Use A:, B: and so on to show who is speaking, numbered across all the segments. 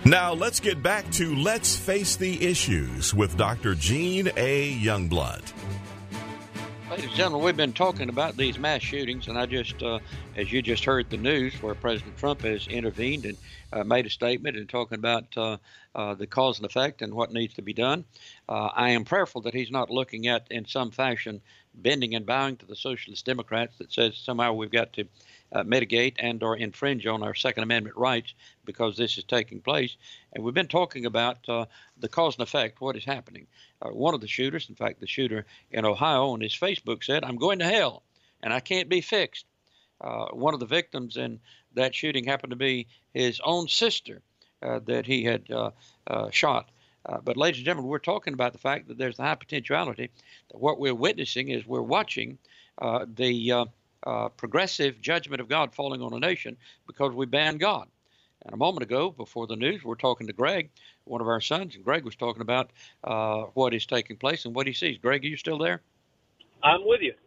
A: Now let's get back to Let's Face the Issues with Dr. Gene A. Youngblood.
B: Ladies and gentlemen, we've been talking about these mass shootings, and I just, as you just heard the news, where President Trump has intervened and made a statement and talking about the cause and effect and what needs to be done. I am prayerful that he's not looking at, in some fashion, bending and bowing to the socialist Democrats that says somehow we've got to mitigate and or infringe on our Second Amendment rights because this is taking place. And we've been talking about the cause and effect, what is happening. One of the shooters, in fact, the shooter in Ohio, on his Facebook said, "I'm going to hell and I can't be fixed." One of the victims in that shooting happened to be his own sister that he had shot. But ladies and gentlemen, we're talking about the fact that there's a high potentiality that what we're witnessing is we're watching the progressive judgment of God falling on a nation because we banned God. And a moment ago, before the news, we're talking to Greg, one of our sons, and Greg was talking about what is taking place and what he sees. Greg, are you still there?
C: I'm with you.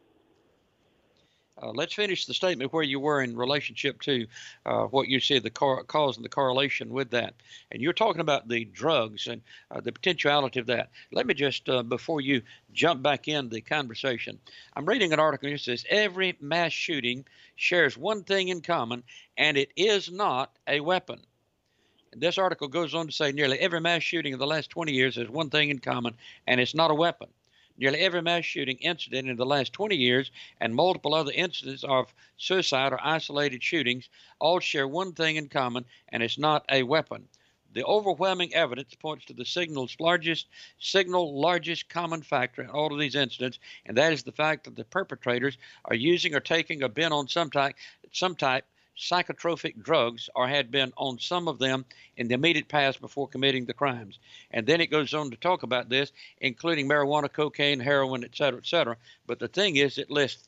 B: Let's finish the statement where you were in relationship to what you see the cause and the correlation with that. And you're talking about the drugs and the potentiality of that. Let me just, before you jump back in the conversation, I'm reading an article that says every mass shooting shares one thing in common, and it is not a weapon. And this article goes on to say nearly every mass shooting in the last 20 years has one thing in common, and it's not a weapon. Nearly every mass shooting incident in the last 20 years and multiple other incidents of suicide or isolated shootings all share one thing in common, and it's not a weapon. The overwhelming evidence points to the signal's largest common factor in all of these incidents, and that is the fact that the perpetrators are using or taking or been on some type psychotropic drugs or had been on some of them in the immediate past before committing the crimes. And then it goes on to talk about this, including marijuana, cocaine, heroin, et cetera, et cetera. But the thing is, it lists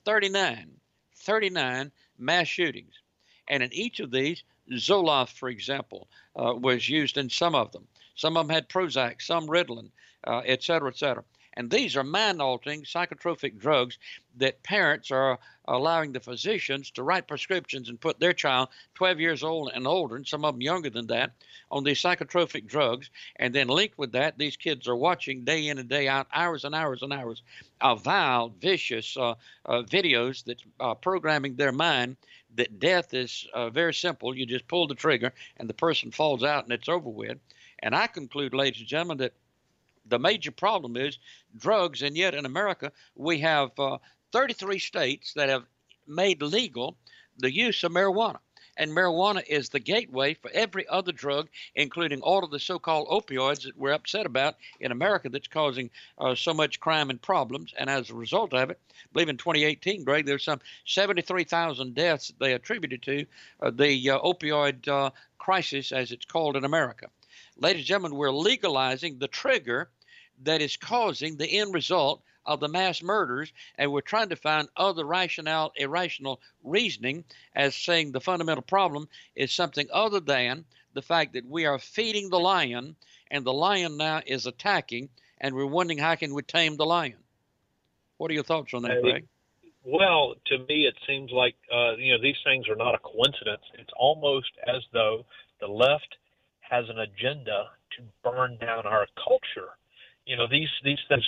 B: 39 mass shootings. And in each of these, Zoloft, for example, was used in some of them. Some of them had Prozac, some Ritalin, et cetera, et cetera. And these are mind-altering psychotropic drugs that parents are allowing the physicians to write prescriptions and put their child 12 years old and older, and some of them younger than that, on these psychotropic drugs. And then linked with that, these kids are watching day in and day out, hours and hours and hours of vile, vicious videos that's programming their mind that death is very simple. You just pull the trigger and the person falls out and it's over with. And I conclude, ladies and gentlemen, that the major problem is drugs, and yet in America we have 33 states that have made legal the use of marijuana. And marijuana is the gateway for every other drug, including all of the so-called opioids that we're upset about in America that's causing so much crime and problems. And as a result of it, I believe in 2018, Greg, there's some 73,000 deaths that they attributed to the opioid crisis, as it's called in America. Ladies and gentlemen, we're legalizing the trigger that is causing the end result of the mass murders, and we're trying to find other irrational reasoning as saying the fundamental problem is something other than the fact that we are feeding the lion, and the lion now is attacking, and we're wondering how can we tame the lion. What are your thoughts on that, Greg?
C: Well, to me, it seems like these things are not a coincidence. It's almost as though the left has an agenda to burn down our culture. These things,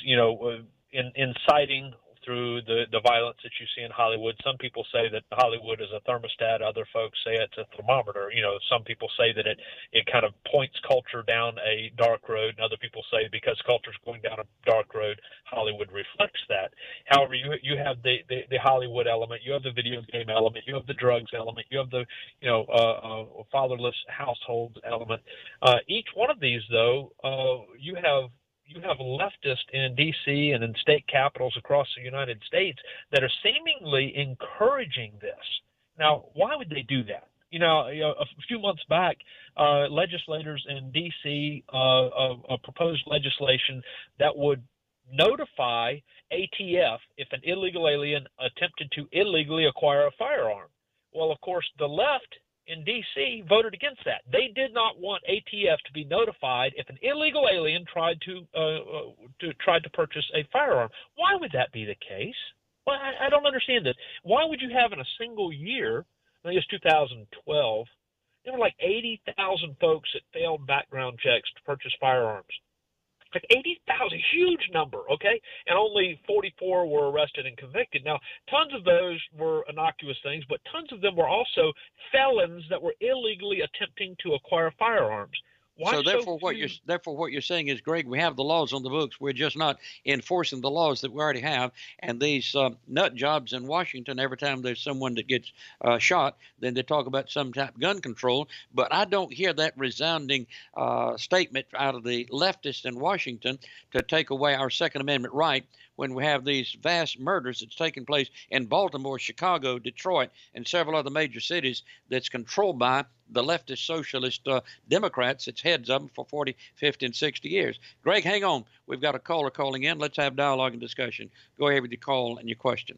C: inciting through the violence that you see in Hollywood. Some people say that Hollywood is a thermostat. Other folks say it's a thermometer. Some people say that it kind of points culture down a dark road, and other people say because culture's going down a dark road, Hollywood reflects that. However, you have the Hollywood element, you have the video game element, you have the drugs element, you have the fatherless household element. Each one of these, though, you have leftists in D.C. and in state capitals across the United States that are seemingly encouraging this. Now, why would they do that? A few months back, legislators in D.C. Proposed legislation that would notify ATF if an illegal alien attempted to illegally acquire a firearm. Well, of course, the left in D.C. voted against that. They did not want ATF to be notified if an illegal alien tried to purchase a firearm. Why would that be the case? Well, I don't understand this. Why would you have in a single year, I think it's 2012, there were like 80,000 folks that failed background checks to purchase firearms. Like 80,000, huge number, okay? And only 44 were arrested and convicted. Now, tons of those were innocuous things, but tons of them were also felons that were illegally attempting to acquire firearms.
B: So therefore, what you're saying is, Greg, we have the laws on the books. We're just not enforcing the laws that we already have. And these nut jobs in Washington, every time there's someone that gets shot, then they talk about some type of gun control. But I don't hear that resounding statement out of the leftists in Washington to take away our Second Amendment right when we have these vast murders that's taking place in Baltimore, Chicago, Detroit, and several other major cities that's controlled by the leftist socialist Democrats. It's heads of them for 40, 50, and 60 years. Greg, hang on. We've got a caller calling in. Let's have dialogue and discussion. Go ahead with your call and your question.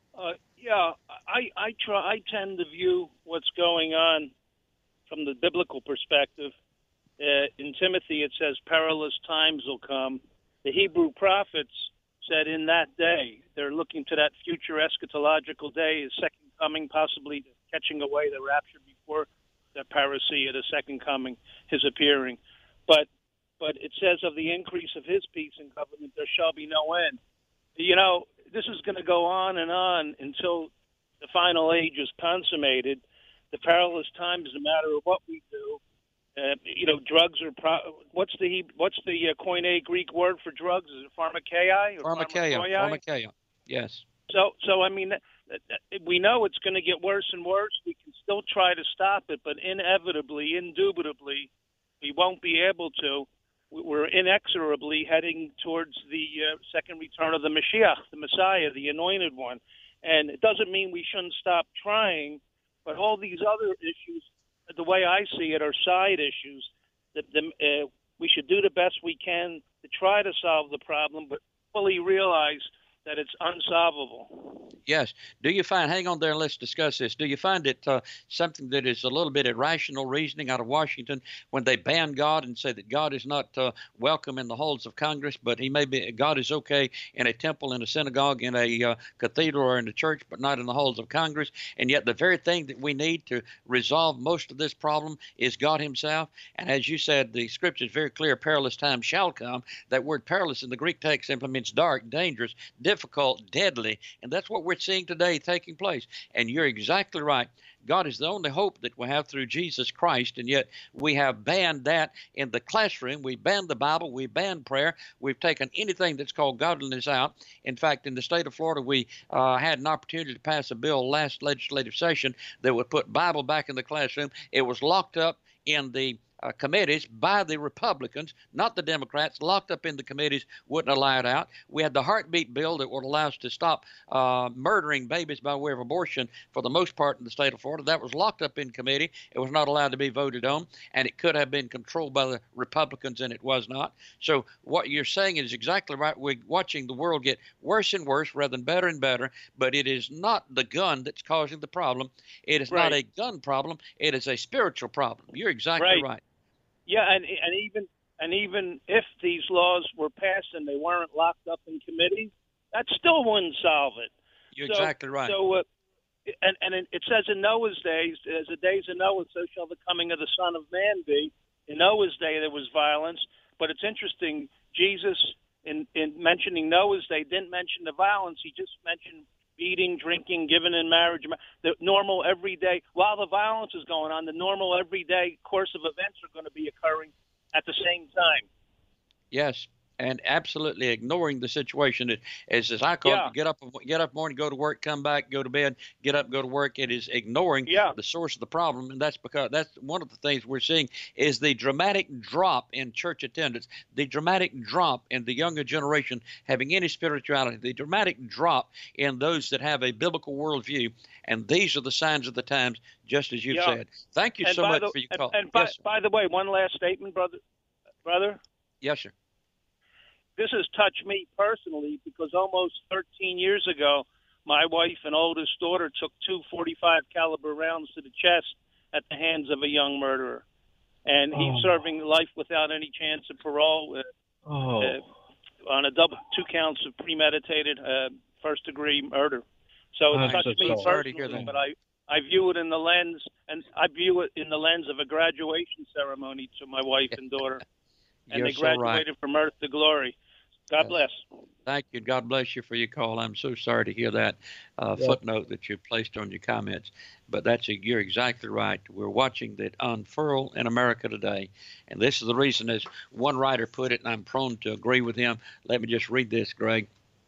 D: I tend to view what's going on from the biblical perspective. In Timothy, it says perilous times will come. The Hebrew prophets said in that day, they're looking to that future eschatological day, his second coming, possibly catching away the rapture before the parousia, the second coming, his appearing. But it says of the increase of his peace and government, there shall be no end. You know, this is going to go on until the final age is consummated. The perilous times, no matter what we do, drugs are. What's the Koine Greek word for drugs? Is it pharmakeia?
B: Pharmakeia. Yes.
D: So I mean, we know it's going to get worse and worse. We can still try to stop it, but inevitably, indubitably, we won't be able to. We're inexorably heading towards the second return of the Mashiach, the Messiah, the Anointed One. And it doesn't mean we shouldn't stop trying, but all these other issues, the way I see it, are side issues. We should do the best we can to try to solve the problem, but fully realize that it's unsolvable.
B: Yes. Do you find, hang on there and let's discuss this. Do you find it something that is a little bit irrational reasoning out of Washington when they ban God and say that God is not welcome in the halls of Congress, but God is okay in a temple, in a synagogue, in a cathedral, or in a church, but not in the halls of Congress? And yet the very thing that we need to resolve most of this problem is God himself. And as you said, the scripture is very clear, perilous times shall come. That word perilous in the Greek text simply means dark, dangerous, difficult, deadly, and that's what we're seeing today taking place. And you're exactly right. God is the only hope that we have through Jesus Christ, and yet we have banned that in the classroom. We banned the Bible. We banned prayer. We've taken anything that's called godliness out. In fact, in the state of Florida, we had an opportunity to pass a bill last legislative session that would put Bible back in the classroom. It was locked up in the committees by the Republicans, not the Democrats, locked up in the committees, wouldn't allow it out. We had the heartbeat bill that would allow us to stop murdering babies by way of abortion for the most part in the state of Florida. That was locked up in committee. It was not allowed to be voted on, and it could have been controlled by the Republicans, and it was not. So what you're saying is exactly right. We're watching the world get worse and worse rather than better and better, but it is not the gun that's causing the problem. It is not a gun problem. It is a spiritual problem. You're exactly right.
D: Yeah, and even if these laws were passed and they weren't locked up in committees, that still wouldn't solve it.
B: You're exactly right.
D: So, and it says in Noah's days, as the days of Noah, so shall the coming of the Son of Man be. In Noah's day, there was violence, but it's interesting. Jesus, in mentioning Noah's day, didn't mention the violence. He just mentioned eating, drinking, giving in marriage, the normal everyday, while the violence is going on, the normal everyday course of events are going to be occurring at the same time.
B: Yes, and absolutely ignoring the situation. As I call it, get up morning, go to work, come back, go to bed, get up, go to work. It is ignoring the source of the problem, and that's because that's one of the things we're seeing is the dramatic drop in church attendance, the dramatic drop in the younger generation having any spirituality, the dramatic drop in those that have a biblical worldview, and these are the signs of the times, just as you said. Thank you so much for your call.
D: And by the way, one last statement, brother.
B: Yes, sir.
D: This has touched me personally because almost 13 years ago, my wife and oldest daughter took 2 .45 caliber rounds to the chest at the hands of a young murderer, and he's serving life without any chance of parole on a 2 counts of premeditated first-degree murder. So it touched me personally, but I view it in the lens, and I view it in the lens of a graduation ceremony to my wife and daughter, and they graduated from earth to glory. God bless.
B: Thank you. God bless you for your call. I'm so sorry to hear that footnote that you placed on your comments. But you're exactly right. We're watching that unfurl in America today. And this is the reason, as one writer put it, and I'm prone to agree with him. Let me just read this, Greg.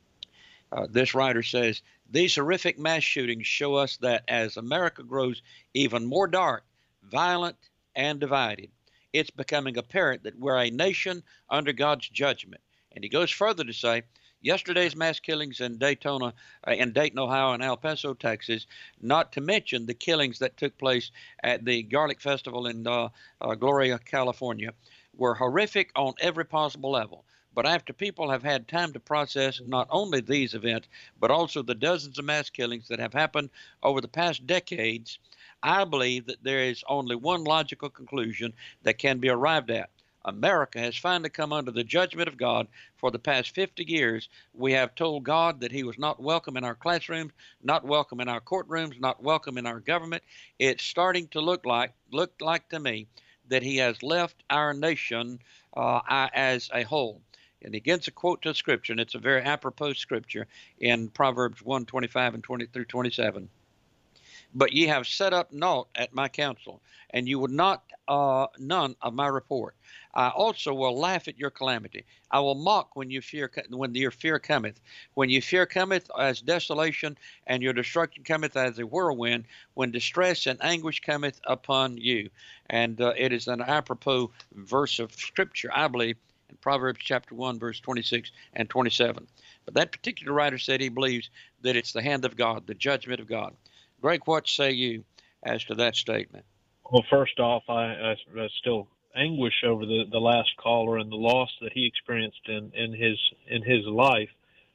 B: This writer says, these horrific mass shootings show us that as America grows even more dark, violent, and divided, it's becoming apparent that we're a nation under God's judgment. And he goes further to say, yesterday's mass killings in Dayton, Ohio, and El Paso, Texas, not to mention the killings that took place at the Garlic Festival in Gloria, California, were horrific on every possible level. But after people have had time to process not only these events, but also the dozens of mass killings that have happened over the past decades, I believe that there is only one logical conclusion that can be arrived at. America has finally come under the judgment of God. For the past 50 years, we have told God that he was not welcome in our classrooms, not welcome in our courtrooms, not welcome in our government. It's starting to look like to me that he has left our nation as a whole. And he gives a quote to Scripture, and it's a very apropos Scripture in Proverbs 1:25 and 20 through 27. But ye have set up naught at my counsel, and you would not none of my report. I also will laugh at your calamity. I will mock when your fear cometh. When your fear cometh as desolation, and your destruction cometh as a whirlwind, when distress and anguish cometh upon you. And it is an apropos verse of Scripture, I believe, in Proverbs chapter 1, verse 26 and 27. But that particular writer said he believes that it's the hand of God, the judgment of God. Greg, what say you as to that statement?
C: Well, first off, I still anguish over the last caller and the loss that he experienced in his life.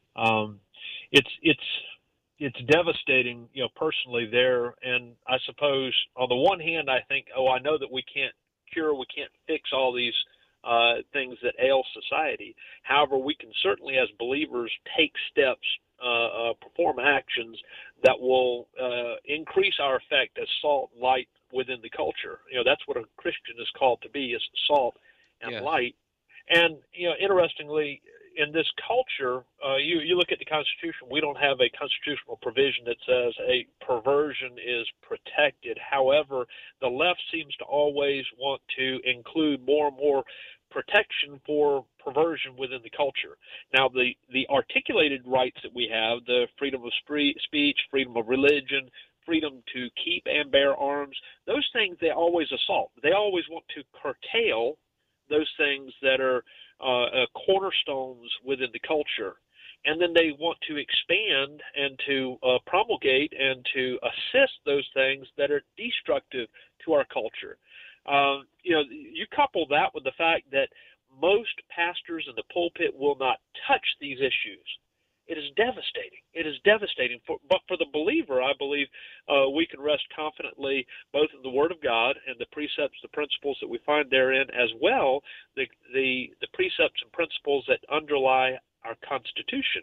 C: It's devastating, personally there. And I suppose on the one hand, I think, I know that we can't fix all these things that ail society. However, we can certainly, as believers, take steps, perform actions that will increase our effect as salt and light within the culture. That's what a Christian is called to be, is salt and light. And, interestingly, in this culture, you look at the Constitution, we don't have a constitutional provision that says a perversion is protected. However, the left seems to always want to include more and more protection for perversion within the culture. Now, the articulated rights that we have, the freedom of speech, freedom of religion, freedom to keep and bear arms, those things they always assault. They always want to curtail those things that are cornerstones within the culture. And then they want to expand and to promulgate and to assist those things that are destructive to our culture. You couple that with the fact that most pastors in the pulpit will not touch these issues. It is devastating. It is devastating. But for the believer, I believe we can rest confidently both in the Word of God and the precepts, the principles that we find therein, as well the precepts and principles that underlie our Constitution.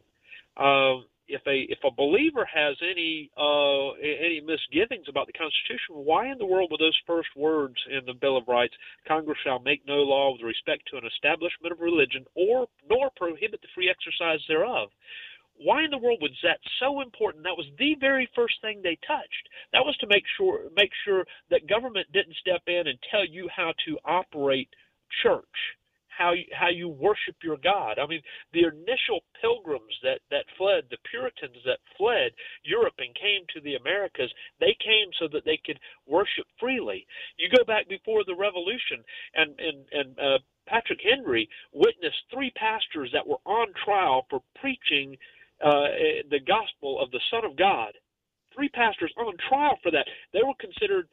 C: If a believer has any misgivings about the Constitution, why in the world would those first words in the Bill of Rights, Congress shall make no law with respect to an establishment of religion nor prohibit the free exercise thereof? Why in the world was that so important? That was the very first thing they touched. That was to make sure that government didn't step in and tell you how to operate church, how you worship your God. I mean, the initial pilgrims that fled, the Puritans that fled Europe and came to the Americas, they came so that they could worship freely. You go back before the Revolution, and Patrick Henry witnessed 3 pastors that were on trial for preaching the gospel of the Son of God. 3 pastors on trial for that. They were considered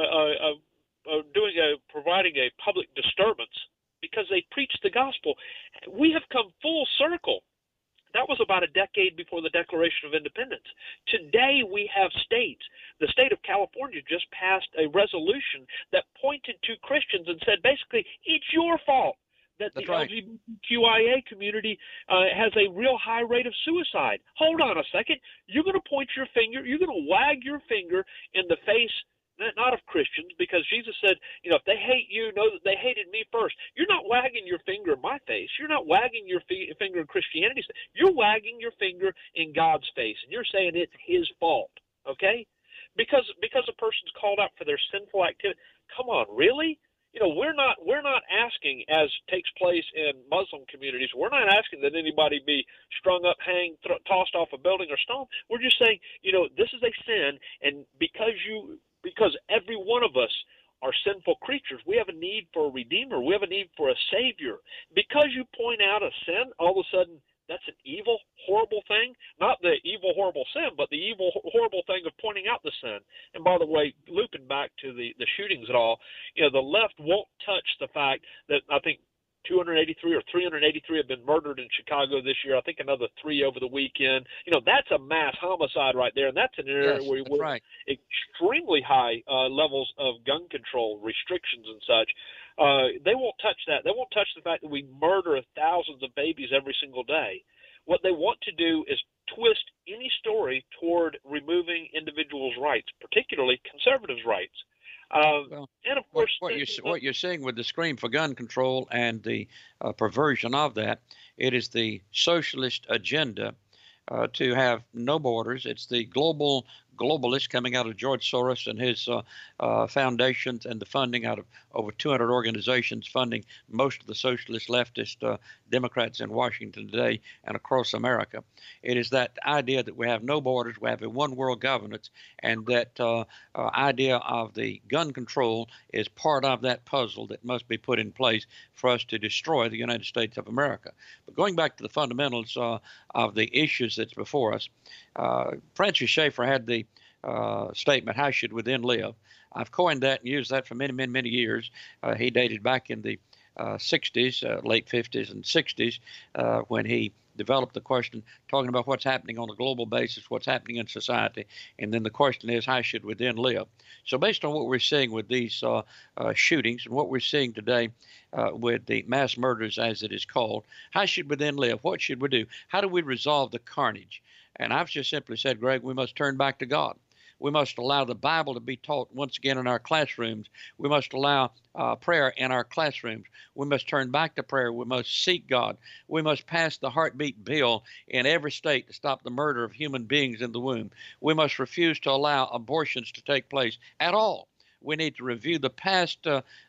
C: providing a public disturbance because they preached the gospel. We have come full circle. That was about a decade before the Declaration of Independence. Today we have states. The state of California just passed a resolution that pointed to Christians and said, basically, it's your fault that
B: That's
C: the
B: right.
C: LGBTQIA community has a real high rate of suicide. Hold on a second. You're going to point your finger, you're going to wag your finger in the face, not of Christians, because Jesus said, if they hate you, know that they hated me first. You're not wagging your finger in my face. You're not wagging your finger in Christianity's face. You're wagging your finger in God's face, and you're saying it's his fault, okay? Because a person's called out for their sinful activity. Come on, really? We're not asking, as takes place in Muslim communities, we're not asking that anybody be strung up, hanged, tossed off a building or stoned. We're just saying, this is a sin, and because every one of us are sinful creatures, we have a need for a redeemer. We have a need for a savior. Because you point out a sin, all of a sudden that's an evil, horrible thing. Not the evil, horrible sin, but the evil, horrible thing of pointing out the sin. And by the way, looping back to the shootings and all, the left won't touch the fact that I think 283 or 383 have been murdered in Chicago this year. I think another 3 over the weekend. That's a mass homicide right there, and that's an area where we're
B: right.
C: extremely high levels of gun control restrictions and such. They won't touch that. They won't touch the fact that we murder thousands of babies every single day. What they want to do is twist any story toward removing individuals' rights, particularly conservatives' rights. And of course,
B: what you're seeing with the scream for gun control and the perversion of that, it is the socialist agenda to have no borders. It's the globalists coming out of George Soros and his foundations and the funding out of over 200 organizations funding most of the socialist leftist Democrats in Washington today and across America. It is that idea that we have no borders, we have a one world governance, and that idea of the gun control is part of that puzzle that must be put in place for us to destroy the United States of America. But going back to the fundamentals of the issues that's before us, Francis Schaeffer had the statement, "How should we then live?" I've coined that and used that for many, many, many years. He dated back in the 60s, late 50s and 60s, when he developed the question, talking about what's happening on a global basis, what's happening in society, and then the question is, how should we then live? So based on what we're seeing with these shootings and what we're seeing today with the mass murders, as it is called, how should we then live? What should we do? How do we resolve the carnage? And I've just simply said, Greg, we must turn back to God. We must allow the Bible to be taught once again in our classrooms. We must allow prayer in our classrooms. We must turn back to prayer. We must seek God. We must pass the heartbeat bill in every state to stop the murder of human beings in the womb. We must refuse to allow abortions to take place at all. We need to review the past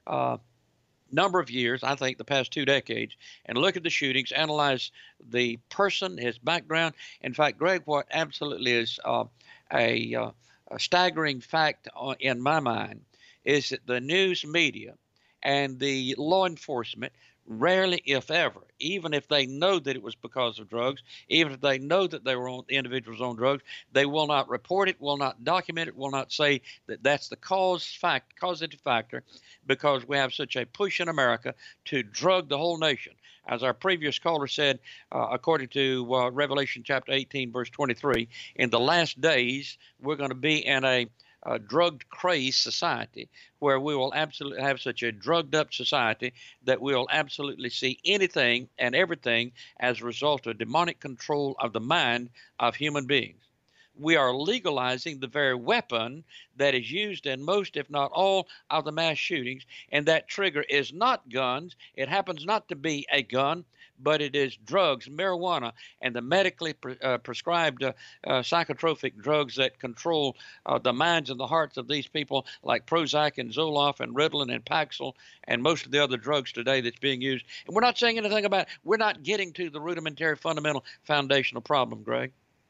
B: number of years, I think the past 2 decades, and look at the shootings, analyze the person, his background. In fact, Greg, what absolutely is a staggering fact in my mind is that the news media and the law enforcement rarely, if ever, even if they know that it was because of drugs, even if they know that they were on individuals on drugs, they will not report it, will not document it, will not say that that's the causative factor, because we have such a push in America to drug the whole nation. As our previous caller said, according to Revelation chapter 18, verse 23, in the last days, we're going to be in a drugged, crazed society where we will absolutely have such a drugged up society that we will absolutely see anything and everything as a result of demonic control of the mind of human beings. We are legalizing the very weapon that is used in most, if not all, of the mass shootings, and that trigger is not guns. It happens not to be a gun, but it is drugs, marijuana, and the medically prescribed psychotropic drugs that control the minds and the hearts of these people, like Prozac and Zoloft and Ritalin and Paxil and most of the other drugs today that's being used. And we're not saying anything about it. We're not getting to the rudimentary, fundamental, foundational problem, Greg.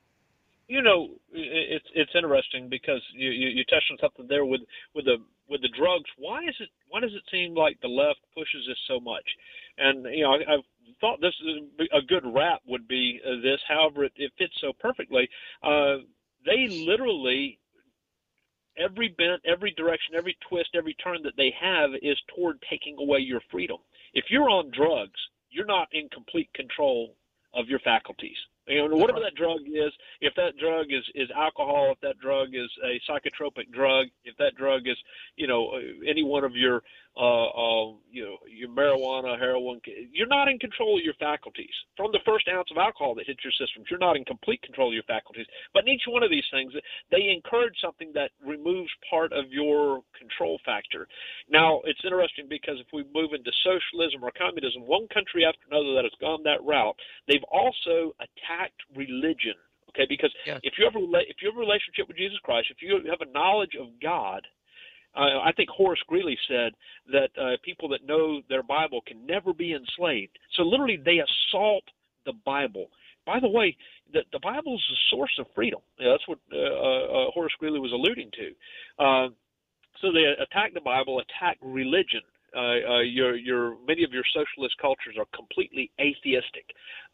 C: It's interesting because you touched on something there with the drugs. Why does it seem like the left pushes this so much? And I've thought this is a good rap would be this. However, it fits so perfectly. They literally, every bent, every direction, every twist, every turn that they have is toward taking away your freedom. If you're on drugs, you're not in complete control of your faculties. Whatever that drug is, if that drug is alcohol, if that drug is a psychotropic drug, if that drug is, any one of your your marijuana, heroin. You're not in control of your faculties. From the first ounce of alcohol that hits your systems, you're not in complete control of your faculties. But in each one of these things, they encourage something that removes part of your control factor. Now, it's interesting because if we move into socialism or communism, one country after another that has gone that route, they've also attacked religion. Okay, because if you have a relationship with Jesus Christ, if you have a knowledge of God, I think Horace Greeley said that people that know their Bible can never be enslaved. So literally they assault the Bible. By the way, the Bible is the source of freedom. That's what Horace Greeley was alluding to. So they attack the Bible, attack religion. Many of your socialist cultures are completely atheistic.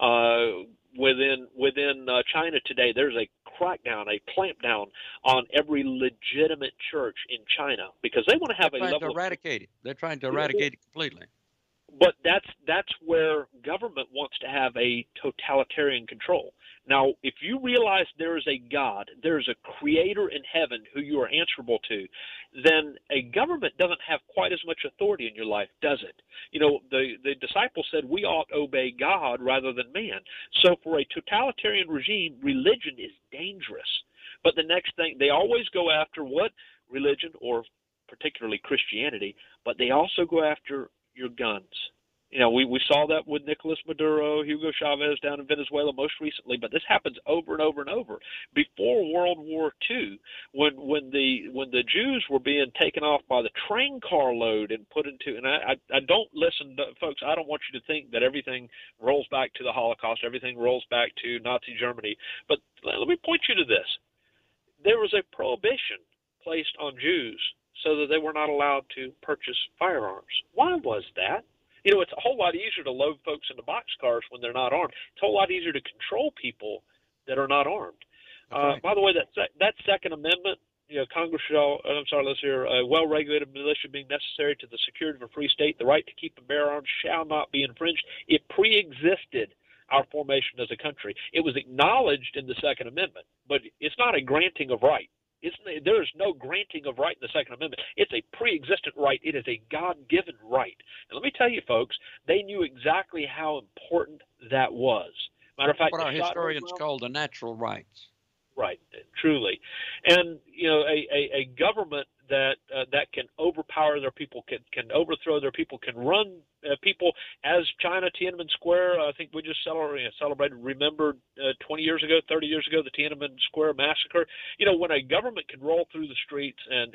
C: Within China today, there's a crackdown, a clampdown on every legitimate church in China because they want to have a level.
B: To eradicate it. They're trying to eradicate it completely.
C: But that's where government wants to have a totalitarian control. Now, if you realize there is a God, there is a creator in heaven who you are answerable to, then a government doesn't have quite as much authority in your life, does it? You know, the disciples said we ought to obey God rather than man. So for a totalitarian regime, religion is dangerous. But the next thing, they always go after what? Religion, or particularly Christianity, but they also go after your guns. You know, we saw that with Nicolas Maduro, Hugo Chavez down in Venezuela most recently, but this happens over and over and over. Before World War II, when the Jews were being taken off by the train car load and put into, and I don't listen to, folks, I don't want you to think that everything rolls back to the Holocaust, everything rolls back to Nazi Germany, but let me point you to this. There was a prohibition placed on Jews so that they were not allowed to purchase firearms. Why was that? You know, it's a whole lot easier to load folks into boxcars when they're not armed. It's a whole lot easier to control people that are not armed. Right. By the way, that Second Amendment, you know, Congress shall, let's hear, a well-regulated militia being necessary to the security of a free state, the right to keep and bear arms shall not be infringed. It pre-existed our formation as a country. It was acknowledged in the Second Amendment, but it's not a granting of right. There is no granting of right in the Second Amendment. It's a pre-existent right. It is a God-given right. And let me tell you, folks, they knew exactly how important that was. Matter of fact,
B: what our historians call the natural rights.
C: Right, truly. And, you know, a government that can overpower their people, can overthrow their people, can run people, as China, Tiananmen Square, I think we just remembered 20 years ago, 30 years ago, the Tiananmen Square massacre. You know, when a government can roll through the streets and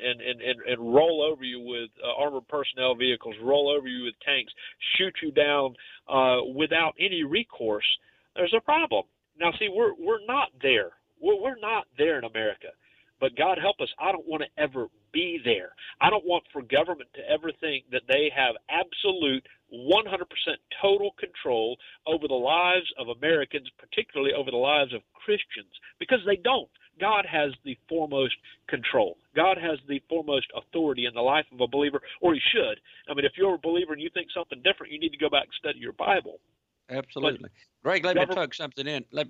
C: roll over you with armored personnel vehicles, roll over you with tanks, shoot you down without any recourse, there's a problem. Now, see, we're not there. We're not there in America. But God help us, I don't want to ever be there. I don't want for government to ever think that they have absolute 100% total control over the lives of Americans, particularly over the lives of Christians, because they don't. God has the foremost control. God has the foremost authority in the life of a believer, or he should. I mean, if you're a believer and you think something different, you need to go back and study your Bible.
B: Absolutely. Greg, let me tuck something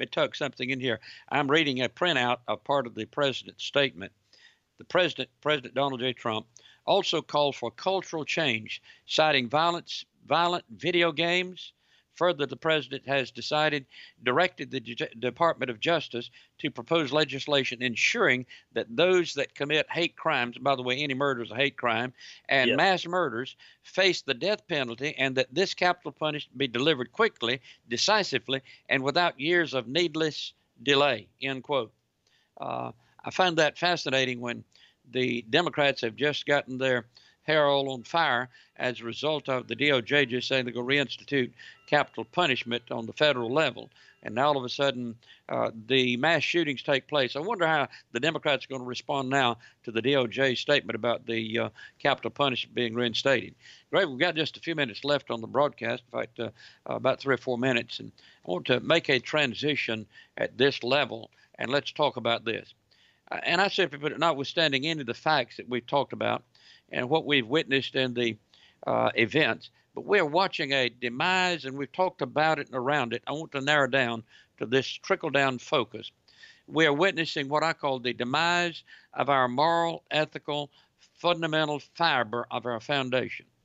B: in here. I'm reading a printout of part of the president's statement. The President Donald J. Trump, also called for cultural change, citing violent video games. Further, the president has directed the Department of Justice to propose legislation ensuring that those that commit hate crimes, by the way, any murder is a hate crime, and mass murders face the death penalty, and that this capital punishment be delivered quickly, decisively, and without years of needless delay, end quote. I find that fascinating when the Democrats have just gotten their hair all on fire as a result of the DOJ just saying they're going to reinstitute capital punishment on the federal level. And now all of a sudden, the mass shootings take place. I wonder how the Democrats are going to respond now to the DOJ statement about the capital punishment being reinstated. Greg, we've got just a few minutes left on the broadcast, in fact, about 3 or 4 minutes. And I want to make a transition at this level, and let's talk about this. And I simply put it, notwithstanding any of the facts that we've talked about and what we've witnessed in the events, but we're watching a demise, and we've talked about it and around it. I want to narrow down to this trickle-down focus. We are witnessing what I call the demise of our moral, ethical, fundamental fiber of our foundation.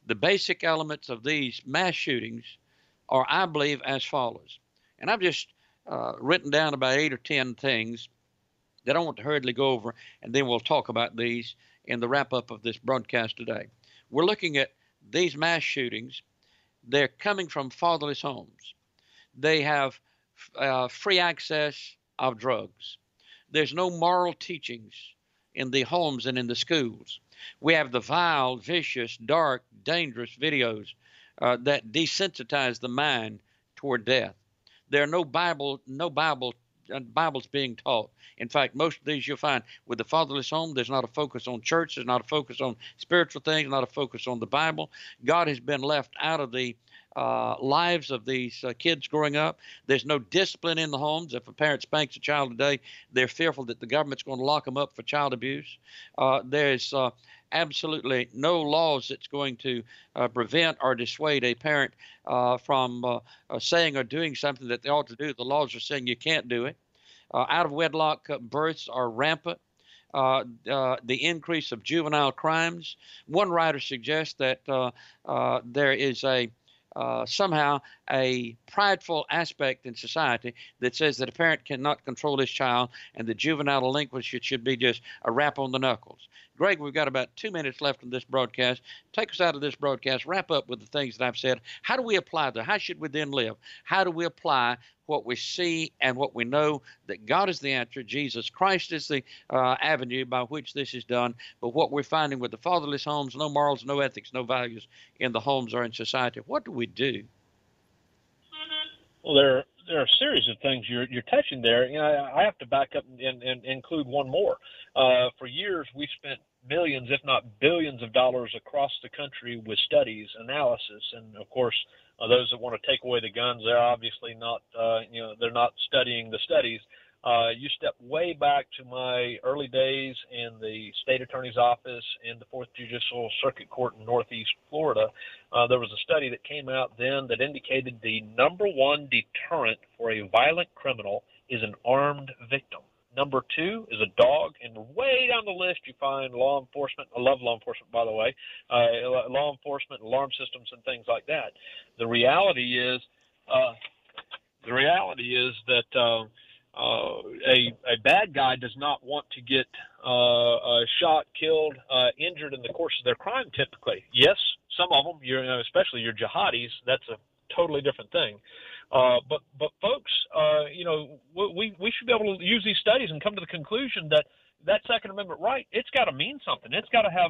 B: The basic elements of these mass shootings are, I believe, as follows. And I've just written down about 8 or 10 things that I want to hurriedly go over, and then we'll talk about these in the wrap-up of this broadcast today. We're looking at these mass shootings. They're coming from fatherless homes. They have free access of drugs. There's no moral teachings in the homes and in the schools. We have the vile, vicious, dark, dangerous videos that desensitize the mind toward death. There are no Bibles being taught. In fact, most of these you'll find with the fatherless home, there's not a focus on church, there's not a focus on spiritual things, not a focus on the Bible. God has been left out of the lives of these kids growing up. There's no discipline in the homes. If a parent spanks a child today, they're fearful that the government's going to lock them up for child abuse. There's absolutely no laws that's going to prevent or dissuade a parent from saying or doing something that they ought to do. The laws are saying you can't do it. Out of wedlock births are rampant. The increase of juvenile crimes. One writer suggests that there is somehow a prideful aspect in society that says that a parent cannot control his child, and the juvenile delinquency should be just a rap on the knuckles. Greg, we've got about 2 minutes left in this broadcast. Take us out of this broadcast. Wrap up with the things that I've said. How do we apply that? How should we then live? How do we apply what we see and what we know, that God is the answer, Jesus Christ is the avenue by which this is done, but what we're finding with the fatherless homes, no morals, no ethics, no values in the homes or in society. What do we do?
C: Well, there are a series of things you're touching there. You know, I have to back up and include one more. For years, we spent millions, if not billions of dollars across the country with studies, analysis, and of course, those that want to take away the guns, they're obviously not, they're not studying the studies. You step way back to my early days in the state attorney's office in the 4th Judicial Circuit Court in Northeast Florida. There was a study that came out then that indicated the number one deterrent for a violent criminal is an armed victim. Number 2 is a dog, and way down the list you find law enforcement. I love law enforcement, by the way. Law enforcement, alarm systems, and things like that. The reality is that a bad guy does not want to get shot, killed, injured in the course of their crime. Typically, yes, some of them, especially your jihadis, that's a totally different thing. But folks, we should be able to use these studies and come to the conclusion that Second Amendment right, it's got to mean something. It's got to have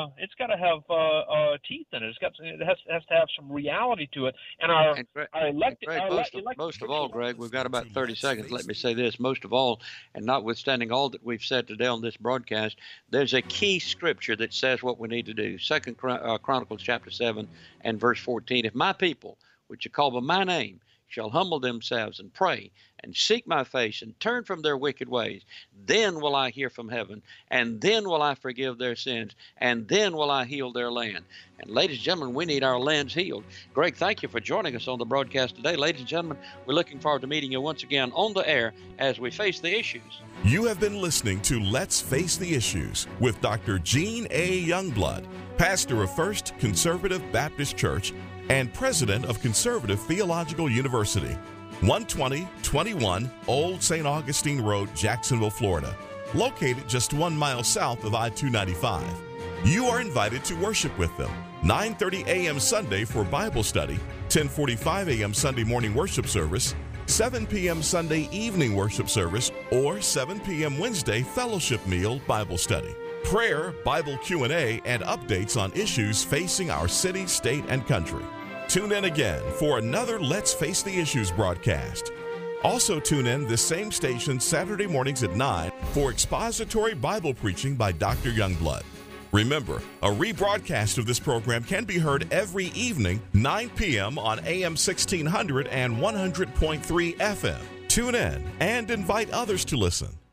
C: teeth in it. It has to have some reality to it. And our elected,
B: most of all, Greg, we've got about 30 seconds. Let me say this: most of all, and notwithstanding all that we've said today on this broadcast, there's a key scripture that says what we need to do. 2 Chronicles chapter 7 and verse 14. If my people, which are called by my name, shall humble themselves and pray and seek my face and turn from their wicked ways, then will I hear from heaven, and then will I forgive their sins, and then will I heal their land. And ladies and gentlemen, we need our lands healed. Greg, thank you for joining us on the broadcast today. Ladies and gentlemen, we're looking forward to meeting you once again on the air as we face the issues.
A: You have been listening to Let's Face the Issues with Dr. Gene A. Youngblood, pastor of First Conservative Baptist Church and president of Conservative Theological University, 12021 Old St. Augustine Road, Jacksonville, Florida, located just 1 mile south of I-295. You are invited to worship with them, 9:30 a.m. Sunday for Bible study, 10:45 a.m. Sunday morning worship service, 7 p.m. Sunday evening worship service, or 7 p.m. Wednesday fellowship meal Bible study. Prayer, Bible Q&A, and updates on issues facing our city, state, and country. Tune in again for another Let's Face the Issues broadcast. Also tune in this same station Saturday mornings at 9 for expository Bible preaching by Dr. Youngblood. Remember, a rebroadcast of this program can be heard every evening, 9 p.m. on AM 1600 and 100.3 FM. Tune in and invite others to listen.